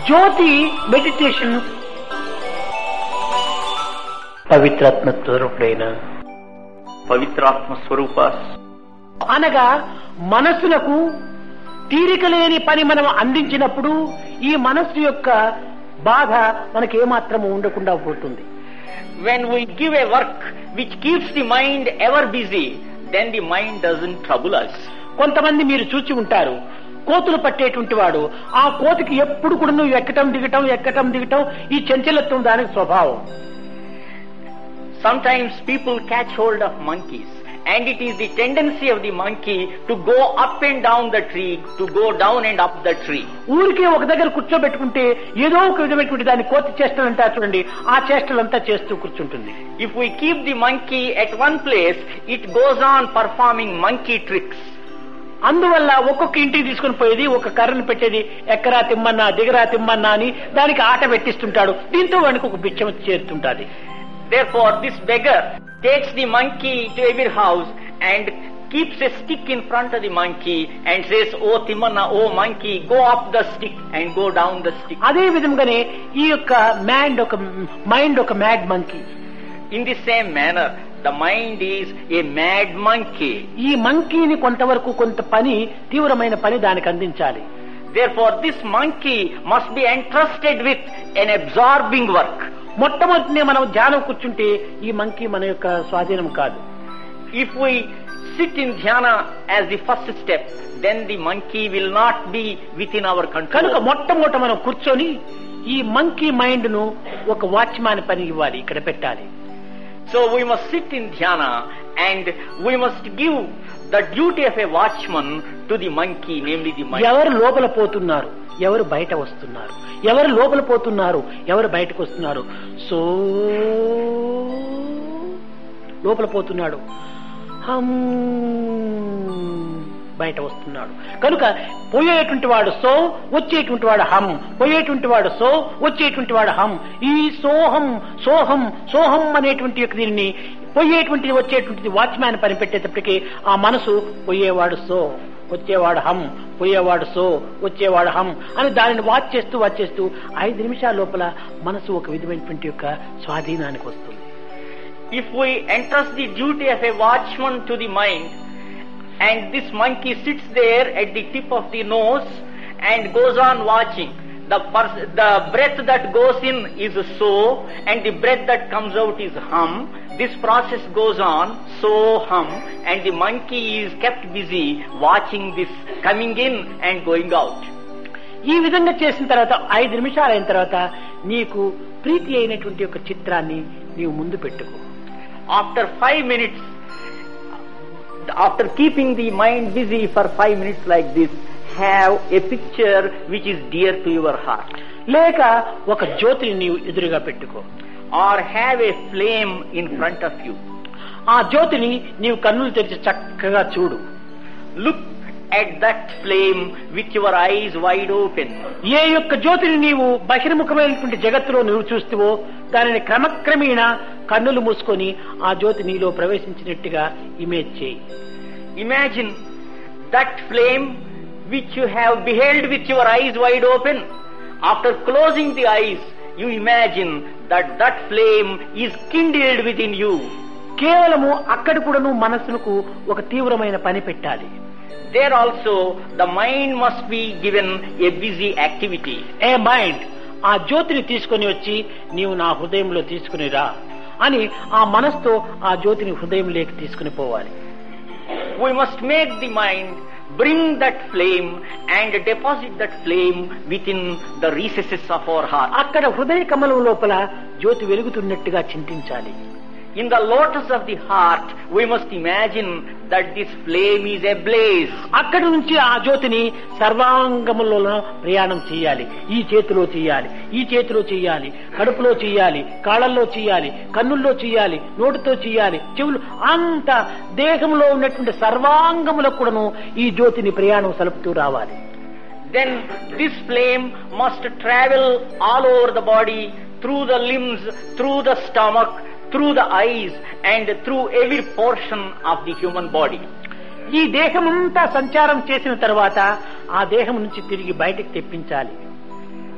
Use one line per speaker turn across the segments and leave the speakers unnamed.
జ్యోతి meditation పవిత్రాత్మ స్వరూపుడైన
పవిత్రాత్మ స్వరూప
అనగా మనస్సులకు తీరిక లేని పని మనం అందించినప్పుడు ఈ మనస్సు యొక్క బాధ మనకేమాత్రము ఉండకుండా పోతుంది.
When we give a work which keeps the mind ever busy, then the mind doesn't trouble us.
కొంతమంది మీరు చూచి ఉంటారు, కోతులు పట్టేటువంటి వాడు ఆ కోతికి ఎప్పుడు కూడా నువ్వు ఎక్కటం దిగటం ఈ చంచలత్వం దానికి స్వభావం.
Sometimes people catch hold of monkeys, and it is the tendency of the monkey to go up and down the tree, to go down and up the tree.
ఊరికే ఒక దగ్గర కూర్చోబెట్టుకుంటే ఏదో ఒక విధమైనటువంటి దాన్ని కోతి చేష్టలు అంటారు చూడండి, ఆ చేష్టలంతా చేస్తూ కూర్చుంటుంది.
If we keep the monkey at one place, it goes on performing monkey tricks.
అందువల్ల ఒక్కొక్క ఇంటికి తీసుకుని పోయేది ఒక కర్రను పెట్టేది, ఎక్కరా తిమ్మన్నా దిగరా తిమ్మన్నా అని దానికి ఆట పెట్టిస్తుంటాడు. దీంతో వాడికి ఒక బిచ్చం చేరుతుంటాది.
Therefore, this beggar takes the monkey to every house and keeps a stick in front of the monkey and says, "Oh Timmanna, oh monkey, go up the stick and go down the stick."
అదే విధంగానే ఈ యొక్క mind ఒక mad monkey.
In the same manner, the mind is a mad monkey.
ఈ మంకీని కొంతవరకు కొంత పని, తీవ్రమైన పని దానికి అందించాలి.
Therefore, this monkey must be entrusted with an absorbing work.
మొట్టమొదటినే మనం ధ్యానం కూర్చుంటే ఈ మంకీ మన యొక్క స్వాధీనం కాదు.
If we sit in dhyana as the first step, then the monkey will not be within our control.
కనుక మొట్టమొదట మనం కూర్చొని ఈ మంకీ మైండ్ ను ఒక వాచ్మ్యాన్ పని ఇవ్వాలి, ఇక్కడ పెట్టాలి.
So we must sit in dhyana and we must give the duty of a watchman to the monkey, namely the mind.
ఎవరు లోపల పోతున్నారు, ఎవరు బయట వస్తున్నారు, ఎవరు లోపల పోతున్నారు, ఎవరు బయటకు వస్తున్నారు. సో లోపల పోతున్నాడు, హమ్ బయట వస్తున్నాడు. కనుక పోయేటువంటి వాడు సో, వచ్చేటువంటి వాడు హమ్, పోయేటువంటి వాడు సో, వచ్చేటువంటి వాడు హమ్. ఈ సోహం సోహం సోహం అనేటువంటి యొక్క దీనిని పోయేటువంటిది వచ్చేటువంటిది వాచ్మ్యాన్ పని పెట్టేటప్పటికీ ఆ మనసు పోయేవాడు సో, వచ్చేవాడు హమ్, పోయేవాడు సో, వచ్చేవాడు హమ్ అని దానిని వాచ్ చేస్తూ 5 నిమిషాల లోపల మనసు ఒక విధమైనటువంటి యొక్క స్వాధీనానికి వస్తుంది.
If we entrust the duty of a watchman to the mind, and this monkey sits there at the tip of the nose and goes on watching, the breath that goes in is so, and the breath that comes out is hum. This process goes on, so hum, and the monkey is kept busy watching this coming in and going out.
ఈ విధంగా చేసిన తర్వాత 5 నిమిషాలు అయిన తర్వాత నీకు ప్రీతి అయినటువంటి ఒక చిత్రాన్ని నీవు ముందు పెట్టుకో.
After 5 minutes, after keeping the mind busy for 5 minutes like this, have a picture which is dear to your heart.
లేక ఒక జ్యోతిని నీవు ఎదురుగా పెట్టుకో.
Or have a flame in front of you.
ఆ జ్యోతిని నీవు కన్నులు తెరిచి చక్కగా చూడు.
Look at that flame with your eyes wide open.
ఏ యొక్క జ్యోతిని నీవు బహిర్ముఖమైనటువంటి జగత్తులో నువ్వు చూస్తావో దానిని క్రమక్రమేణా కన్నులు మూసుకొని ఆ జ్యోతి నీలో ప్రవేశించినట్టుగా ఇమేజ్ చేయి.
Imagine that flame which you have beheld with your eyes wide open. After closing the eyes, you imagine that flame is kindled within you.
కేవలము అక్కడ కూడా నువ్వు మనస్సుకు ఒక తీవ్రమైన పని పెట్టాలి.
There also the mind must be given a busy activity.
ఏ మైండ్, ఆ జ్యోతిని తీసుకొని వచ్చి నీవు నా హృదయంలో తీసుకుని రా అని ఆ మనస్సుతో ఆ జ్యోతిని హృదయంలోకి తీసుకుని పోవాలి.
We must make the mind bring that flame and deposit that flame within the recesses of our heart.
అక్కడ హృదయ కమలం లోపల జ్యోతి వెలుగుతున్నట్టుగా చింతించాలి.
In the lotus of the heart, we must imagine that this flame is ablaze.
అక్కడి నుంచి ఆ జ్యోతిని సర్వాంగములలో ప్రయాణం చేయాలి. ఈ చేతిలో చేయాలి, ఈ చేతిలో చేయాలి, కడుపులో చేయాలి, కాళ్ళల్లో చేయాలి, కన్నుల్లో చేయాలి, నోటితో చేయాలి, చెవులు, అంత దేహంలో ఉన్నటువంటి సర్వాంగములకు కూడాను ఈ జ్యోతిని ప్రయాణం సలుపుతూ రావాలి.
Then this flame must travel all over the body, through the limbs, through the stomach, through the eyes, and through every portion of the human body.
ఈ దేహమంతా సంచారం చేసిన తర్వాత ఆ దేహం నుంచి తిరిగి బయటకు తెప్పించాలి.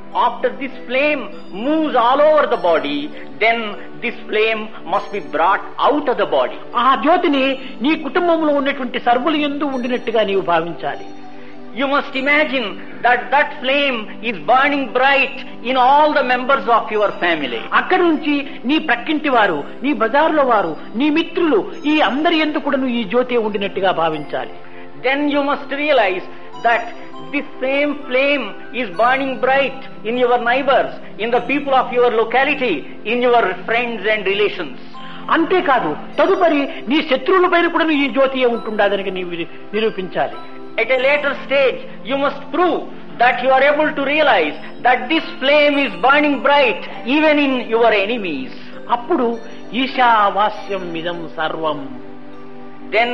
after this flame moves all over the body, then this flame must be brought out of the body.
ఆ జ్యోతిని నీ కుటుంబంలో ఉన్నటువంటి సర్వులు యందు ఉండినట్టుగా నీవు భావించాలి.
You must imagine that that flame is burning bright in all the members of your family.
అక్కడి నుంచి నీ ప్రక్కింటి వారు, నీ బజార్లో వారు, నీ మిత్రులు, ఈ అందరి యందు కూడా నువ్వు ఈ జ్యోతి ఉండినట్టుగా భావించాలి.
Then you must realize that this same flame is burning bright in your neighbors, in the people of your locality, in your friends and relations.
అంతేకాదు తదుపరి నీ శత్రువుల పైన కూడా ఈ జ్యోతి ఉంటుండదని నీవు నిరూపించాలి.
At a later stage, you must prove that you are able to realize that this flame is burning bright even in your enemies.
అప్పుడు ఈశావాస్యం ఇదం సర్వం.
Then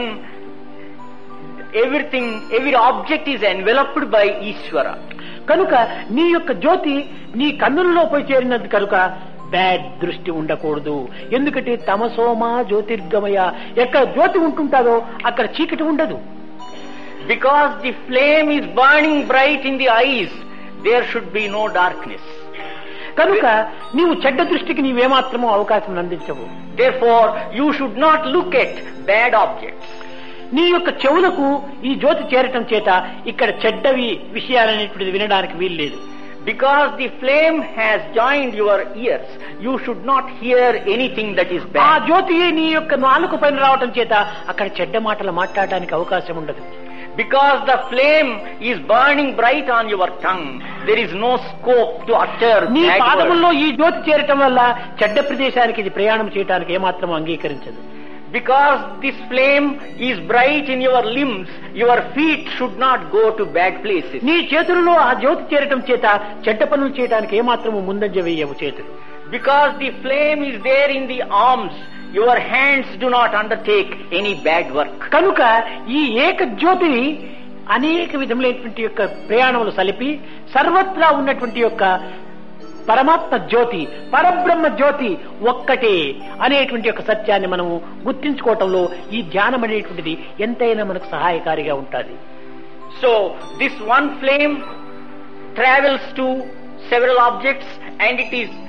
everything, every object is enveloped by Ishvara.
కనుక నీ యొక్క జ్యోతి నీ కన్నులలో పోయి చేరినది కనుక బ్యాడ్ దృష్టి ఉండకూడదు. ఎందుకంటే తమసోమా జ్యోతిర్గమయ, ఎక్కడ జ్యోతి ఉంటుంటాదో అక్కడ చీకటి ఉండదు.
Because the flame is burning bright in the eyes, there should be no darkness.
కనుక నీవు చెడ్డ దృష్టికి నీవేమాత్రమో అవకాశం అందించవు.
Therefore, you should not look at bad objects.
నీ యొక్క చెవులకు ఈ జ్యోతి చేరటం చేత ఇక్కడ చెడ్డవి విషయాలనేటువంటిది వినడానికి వీల్లేదు.
Because the flame has joined your ears, you should not hear anything that is
ఆ
bad.
జ్యోతి నీ యొక్క నాలుక పైన రావటం చేత అక్కడ చెడ్డ మాటలు మాట్లాడడానికి అవకాశం ఉండదు.
Because the flame is burning bright on your tongue, there is no scope to utter
నీ
bad words.
పాదముల్లో ఈ జ్యోతి చేరటం వల్ల చెడ్డ ప్రదేశానికి ఇది ప్రయాణం చేయడానికి ఏమాత్రం అంగీకరించదు.
Because this flame is bright in your limbs, your feet should not go to bad places.
నీ చేతులలో ఆ జ్యోతి చేరటం చేత చెడ్డ పనులు చేయడానికి ఏమాత్రము ముందంజ వేయవు చేతులు.
Because the flame is there in the arms, your hands do not undertake any bad work.
కనుక ఈ ఏక జ్యోతిని అనేక విధములైనటువంటి యొక్క ప్రయాణములు సలిపి సర్వత్రా ఉన్నటువంటి యొక్క పరమాత్మ జ్యోతి, పరబ్రహ్మ జ్యోతి ఒక్కటే అనేటువంటి యొక్క సత్యాన్ని మనము గుర్తించుకోవటంలో ఈ ధ్యానం అనేటువంటిది ఎంతైనా మనకు సహాయకారిగా ఉంటుంది.
So this one flame travels to several objects, and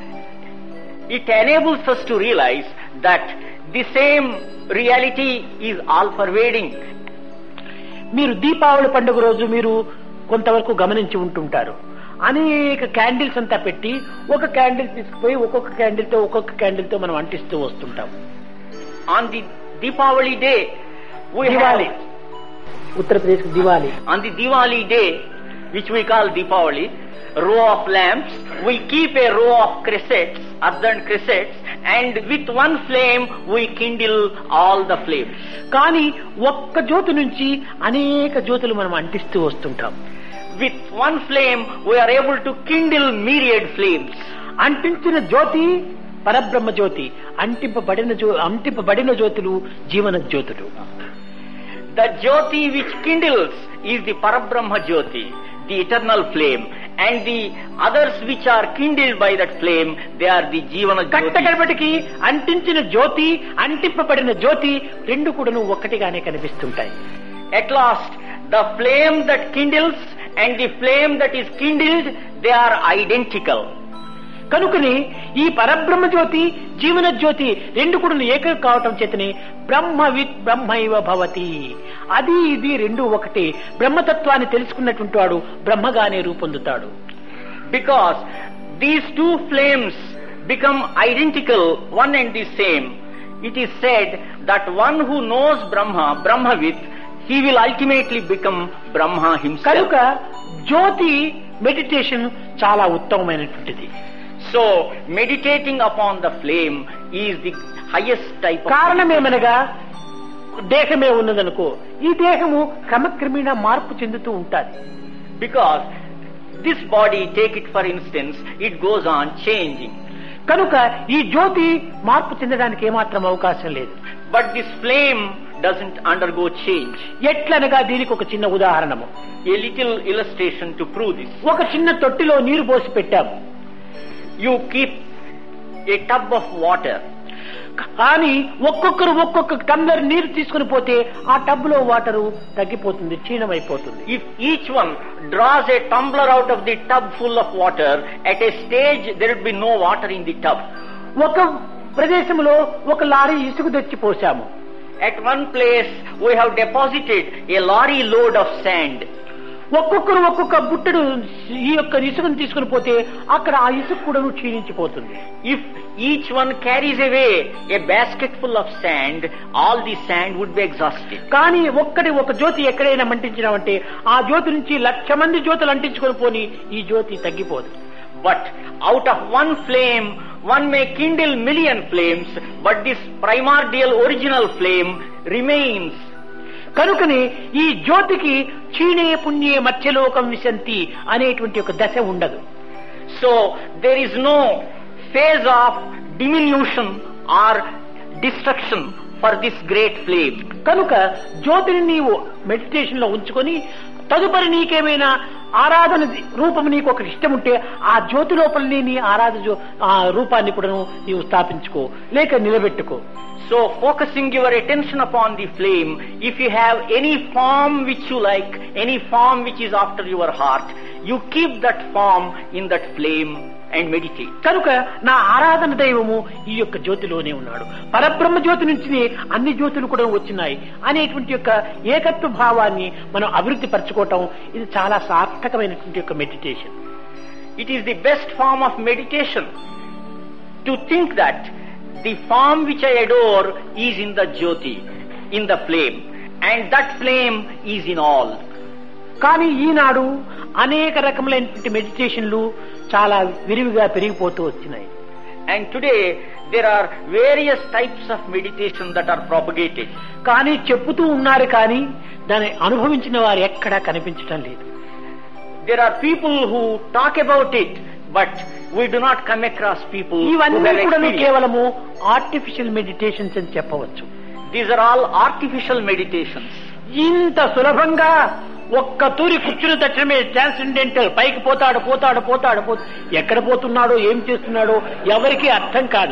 it enables us to realize that the same reality is all pervading.
మీరు దీపావళి పండుగ రోజు మీరు కొంతవరకు గమనించి ఉంటుంటారు. అనేక క్యాండిల్స్ అంతా పెట్టి ఒక క్యాండిల్ తీసుకుపోయి ఒక్కొక్క క్యాండిల్ తో మనం అంటిస్తూ వస్తుంటాం.
On the Deepavali day,
Diwali, Uttar Pradesh Diwali.
On the Diwali day, which we call Deepavali, row of lamps, we keep a row of cressets, earthen cressets, and with one flame we kindle all the flames.
కానీ ఒక్క జ్యోతి నుంచి అనేక జ్యోతులు మనం అంటిస్తూ వస్తుంటాం.
With one flame we are able to kindle myriad flames.
అంటించిన జ్యోతి పరబ్రహ్మ జ్యోతి, అంటింపబడిన జ్యోతులు జీవన జ్యోతులు.
The Jyoti which kindles is the Parabrahma Jyoti, the eternal flame, and the others which are kindled by that flame, they are the Jivana Jyoti.
కట్టకడపటికి అంటించిన జ్యోతి అంటింపబడిన జ్యోతి రెండు కూడాను ఒక్కటిగానే కనిపిస్తుంటాయి.
At last, the flame that kindles and the flame that is kindled, they are identical.
కనుకని ఈ పరబ్రహ్మ జ్యోతి జీవన జ్యోతి రెండు కూడా ఏకం కావటం చేతనే బ్రహ్మవిత్ బ్రహ్మైవ భవతి, అది ఇది రెండు ఒకటి. బ్రహ్మతత్వాన్ని తెలుసుకున్నటువంటి వాడు బ్రహ్మగానే రూపొందుతాడు.
Because these two flames become identical, one and the same, it is said that one who knows Brahma, Brahmavit, he will ultimately become Brahma himself.
కనుక జ్యోతి మెడిటేషన్ చాలా ఉత్తమమైనటువంటిది.
So, meditating upon the flame is the highest type of
కారణమేమనగా దేహమే ఉన్నదనుకో, ఈ దేహము క్రమక్రమేణా మార్పు చెందుతూ ఉంటుంది.
Because this body, take it for instance, it goes on changing.
కనుక ఈ జ్యోతి మార్పు చెందడానికి ఏమాత్రం అవకాశం లేదు.
But this flame doesn't undergo change.
ఎట్లనగా దీనికి ఒక చిన్న ఉదాహరణము,
A little illustration to prove this.
ఒక చిన్న తొట్టిలో నీరు పోసి పెట్టాము.
You keep a tub of water.
కానీ ఒక్కొక్కరు ఒక్కొక్క టంబ్లర్ నీరు తీసుకుని పోతే ఆ టబ్ లో వాటరు తగ్గిపోతుంది, క్షీణమైపోతుంది.
If each one draws a tumbler out of the tub full of water, at a stage there would be no water in the tub.
ఒక ప్రదేశంలో ఒక లారీ ఇసుక తెచ్చి పోసాము.
At one place we have deposited a lorry load of sand.
ఒక్కొక్కరు ఒక్కొక్క బుట్టడు ఈ యొక్క ఇసుకను తీసుకుని పోతే అక్కడ ఆ ఇసుక కూడా క్షీణించిపోతుంది.
If each one carries away a basket full of sand, all the sand would be exhausted.
కానీ ఒక జ్యోతి ఎక్కడైనా మంటించినామంటే ఆ జ్యోతి నుంచి 1,00,000 మంది జ్యోతులు అంటించుకొని పోని ఈ జ్యోతి తగ్గిపోదు.
But out of one flame, one may kindle million flames, but this primordial original flame remains.
కనుకని ఈ జ్యోతికి క్షీణే పుణ్యే మత్స్యలోకం విశంతి అనేటువంటి ఒక దశ ఉండదు.
So there is no phase of diminution or destruction for this great flame.
కనుక జ్యోతిని నీవు మెడిటేషన్ లో ఉంచుకొని తదుపరి నీకేమైనా ఆరాధన రూపం నీకు ఒక ఇష్టం ఉంటే ఆ జ్యోతి లోపలనే నీ ఆ రూపాన్ని కూడా నీవు స్థాపించుకో లేక నిలబెట్టుకో.
So focusing your attention upon the flame, if you have any form which you like, any form which is after your heart, you keep that form in that flame and meditate.
కనుక నా ఆరాధన దైవము ఈ యొక్క జ్యోతిలోనే ఉన్నాడు, పరబ్రహ్మ జ్యోతి నుంచి అన్ని జ్యోతులు కూడా వచ్చినాయి అనేటువంటి యొక్క ఏకత్వ భావాన్ని మనం అభివృద్ధి పరచుకోవటం ఇది చాలా సార్థకమైనటువంటి యొక్క meditation.
It is the best form of meditation to think that the form which I adore is in the Jyoti, in the flame, and that flame is in all.
కానీ ఈనాడు అనేక రకములైనటువంటి మెడిటేషన్లు చాలా విరివిగా పెరిగిపోతూ వచ్చినాయి.
And today there are various types of meditation that are propagated.
కానీ చెప్పుతూ ఉన్నారు కానీ దాన్ని అనుభవించిన వారు ఎక్కడా కనిపించడం లేదు.
There are people who talk about it, but we do not come across people who have
ఇవన్నీ కూడా
experienced.
కేవలము ఆర్టిఫిషియల్ మెడిటేషన్స్ అని చెప్పవచ్చు.
These are all artificial meditations.
ఇంత సులభంగా ఒక్క తూరి కూర్చుని తక్షణమే ట్రాన్సెండెంటల్ పైకి పోతాడు ఎక్కడ పోతున్నాడో ఏం చేస్తున్నాడో ఎవరికీ అర్థం కాదు.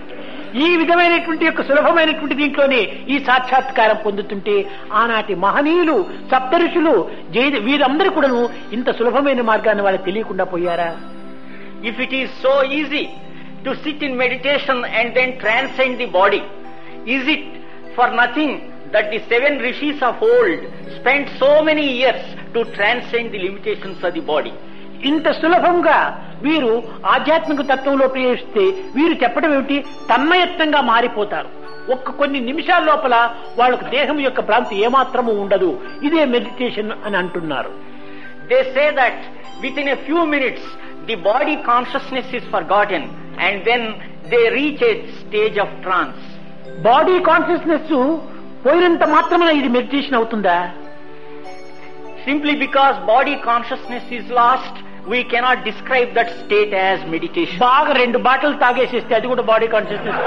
ఈ విధమైనటువంటి యొక్క సులభమైనటువంటి దీంట్లోనే ఈ సాక్షాత్కారం పొందుతుంటే ఆనాటి మహనీయులు సప్తఋషులు వీరందరూ కూడా ఇంత సులభమైన మార్గాన్ని వాళ్ళకి తెలియకుండా పోయారా?
If it is so easy to sit in meditation and then transcend the body, is it for nothing that the 7 rishis of old spent so many years to transcend the limitations of the body?
ఇంత సులభంగా వీరు ఆధ్యాత్మిక తత్వంలో ప్రవేశిస్తే వీరు చెప్పడం ఏమిటి, తన్మయత్వంగా మారిపోతారు. కొన్ని నిమిషాల లోపల వాళ్ళకు దేహం యొక్క భ్రాంతి ఏమాత్రము ఉండదు. ఇదే మెడిటేషన్ అని అంటున్నారు.
They say that within a few minutes the body consciousness is forgotten and then they reach a stage of trance.
Body consciousness పోయినంత మాత్రమే ఇది మెడిటేషన్ అవుతుందా?
Simply because body consciousness is lost, we cannot describe that state as meditation.
బాగా 2 bottle తాగేసేస్తే అది కూడా body consciousness.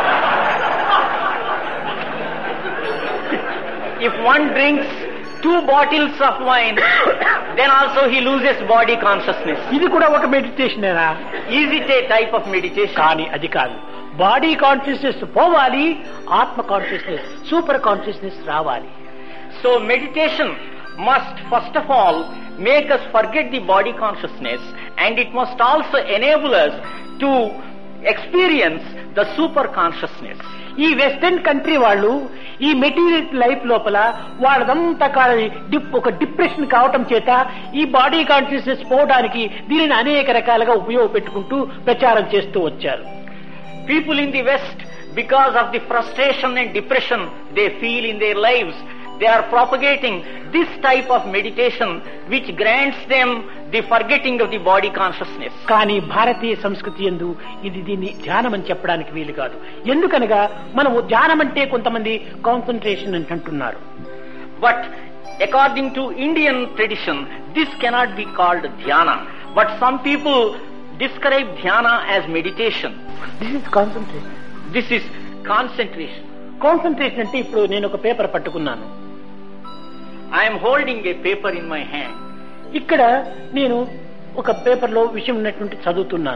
If one drinks 2 bottles of wine, then also he loses body consciousness.
ఇది కూడా ఒక మెడిటేషనేనా?
Is it a type of meditation?
కానీ అది కాదు. బాడీ కాన్షియస్నెస్ పోవాలి, ఆత్మ కాన్షియస్నెస్ సూపర్ కాన్షియస్నెస్ రావాలి.
So meditation must first of all make us forget the body consciousness, and it must also enable us to experience the super consciousness.
ఈ western country వాళ్ళు ఈ material life లోపల వాళ్ళదంతా ఒక depression కావటం చేత ఈ body consciousness పోవడానికి దీనిని అనేక రకాలుగా ఉపయోగపెట్టుకుంటూ ప్రచారం చేస్తూ వచ్చారు.
People in the West, because of the frustration and depression they feel in their lives, they are propagating this type of meditation which grants them the forgetting of the body consciousness.
కానీ భారతీయ సంస్కృతి యందు దీన్ని ధ్యానం అని చెప్పడానికి వీలు కాదు. ఎందుకనగా మనము ధ్యానం అంటే కొంతమంది కాన్సంట్రేషన్ అని అంటున్నారు.
But according to Indian tradition, this cannot be called dhyana. But some people describe dhyana as meditation.
This is concentration.
This is concentration.
Concentration అంటే ఇప్పుడు నేను ఒక పేపర్ పట్టుకున్నాను.
I am holding a paper in my hand.
ఇక్కడ నేను ఒక paper లో విషయం ఉన్నటువంటి చదువుతున్నాను.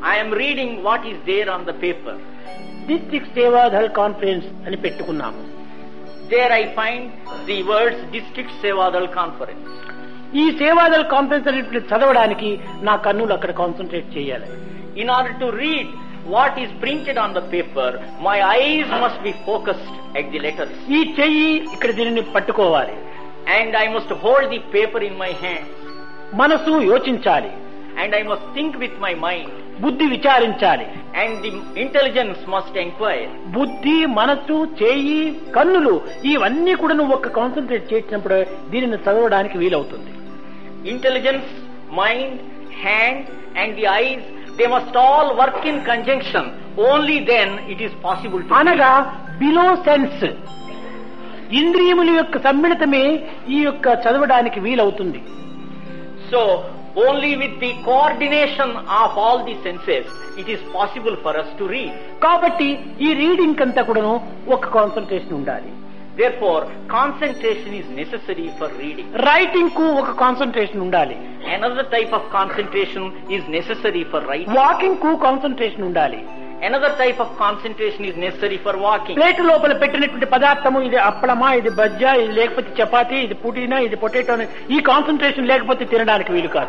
I am reading what is there on the paper.
District Sevadal conference అని పెట్టుకున్నాము.
There I find the words District Sevadal Conference.
ఈ సేవాదల్ కాన్ఫరెన్స్ అనేది చదవడానికి నా కన్నులు అక్కడ కాన్సన్ట్రేట్ చేయాలి.
In order to read what is printed on the paper, my eyes must be focused at the letters.
ఈ చెయ్యి ఇక్కడ దీనిని పట్టుకోవాలి.
And I must hold the paper in my hand.
మనసు యోచించాలి.
And I must think with my mind.
బుద్ధి విచారించాలి.
And the intelligence must inquire.
బుద్ధి, మనసు, చేయి, కన్నులు ఇవన్నీ కూడా నువ్వు ఒక కాన్సన్ట్రేట్ చేసినప్పుడు దీనిని చదవడానికి వీలవుతుంది.
Intelligence, mind, hand and the eyes, they must all work in conjunction. Only then it is possible to
అనగా బిలో సెన్స్ ఇంద్రియముల యొక్క సమ్మిళితమే ఈ యొక్క చదవడానికి వీలవుతుంది.
So only with the coordination of all the senses it is possible for us to read.
కాబట్టి ఈ reading అంతా కూడాను ఒక కాన్సన్ట్రేషన్ ఉండాలి.
Therefore concentration is necessary for reading.
Writing కు ఒక కాన్సన్ట్రేషన్ ఉండాలి.
Another type of concentration is necessary for writing.
Walking కు కాన్సన్ట్రేషన్ ఉండాలి.
Another type of concentration is necessary for walking.
Plate లోపల పెట్టినటువంటి పదార్థము ఇది అప్పడమా, ఇది బజ్జా, ఇది లేకపోతే చపాతీ, ఇది పుదీనా, ఇది పొటాటో, ఈ కాన్సన్ట్రేషన్ లేకపోతే తినడానికి వీలు కాదు.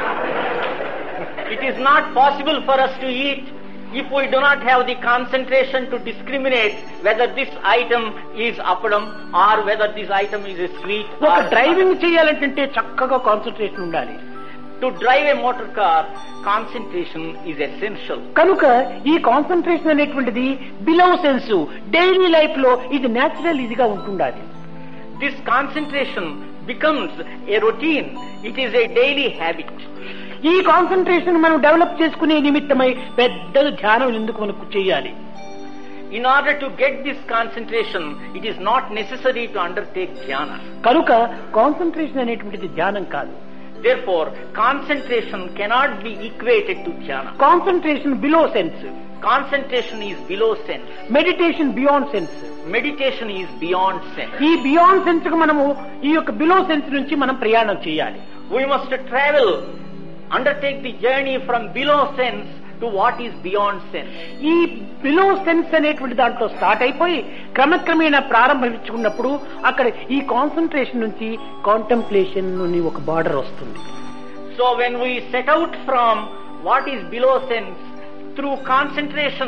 It is not possible for us to eat if we do not have the concentration to discriminate whether this item is appadam or whether this item is a sweet.
ఒక driving చేయాలంటే చక్కగా concentration ఉండాలి.
To drive a motor car, concentration is essential.
కనుక ఈ concentration అనేటువంటిది below sense daily life లో ఇది natural ఇదిగా ఉంటుండాలి.
This concentration becomes a routine. It is a daily habit.
ఈ కాన్సన్ట్రేషన్ మనం డెవలప్ చేసుకునే నిమిత్తమై పెద్ద ధ్యానం ఎందుకు మనకు చేయాలి?
In order to get this concentration, it is not necessary to undertake dhyana.
కనుక కాన్సన్ట్రేషన్ అనేటువంటిది ధ్యానం కాదు.
Therefore, concentration cannot be equated to dhyana.
Concentration below sense.
Concentration is below sense.
Meditation beyond sense.
Meditation is beyond sense.
ఈ beyond sense కు మనము ఈ యొక్క below sense నుంచి మనం ప్రయాణం చేయాలి.
We must travel, undertake the journey from below sense to what is beyond sense.
ఈ బిలో సెన్స్ అనేటువంటి దాంట్లో స్టార్ట్ అయిపోయి క్రమక్రమేణా ప్రారంభించుకున్నప్పుడు అక్కడ ఈ కాన్సన్ట్రేషన్ నుంచి కాంటెంప్లేషన్ నుండి ఒక బార్డర్ వస్తుంది.
So when we set out from what is below sense through concentration,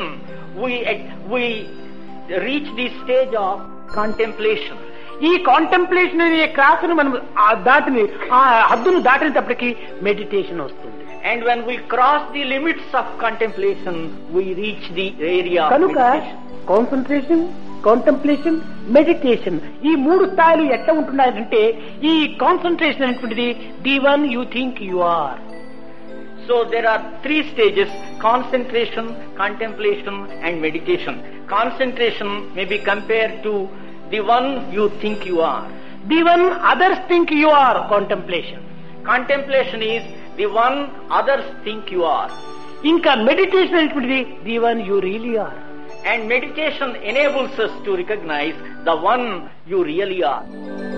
we reach the stage of contemplation.
ఈ కాంటెంప్లేషన్ అనే క్లాసును మనం ఆ హద్దును దాటినప్పటికీ మెడిటేషన్ వస్తుంది.
And when we cross the limits of contemplation, we reach the area of
కనుక
meditation.
Concentration, contemplation, meditation ఈ మూడు స్థాయిలు ఎట్లా ఉంటున్నాయంటే ఈ కాన్సన్ట్రేషన్ అనేటువంటిది the one you think you are.
So there are three stages: concentration, contemplation and meditation. Concentration may be compared to the one you think you are.
The one others think you are contemplation.
Contemplation is the one others think you are.
ఇంకా meditation అనేటువంటిది the one you really are.
And meditation enables us to recognize the one you really are.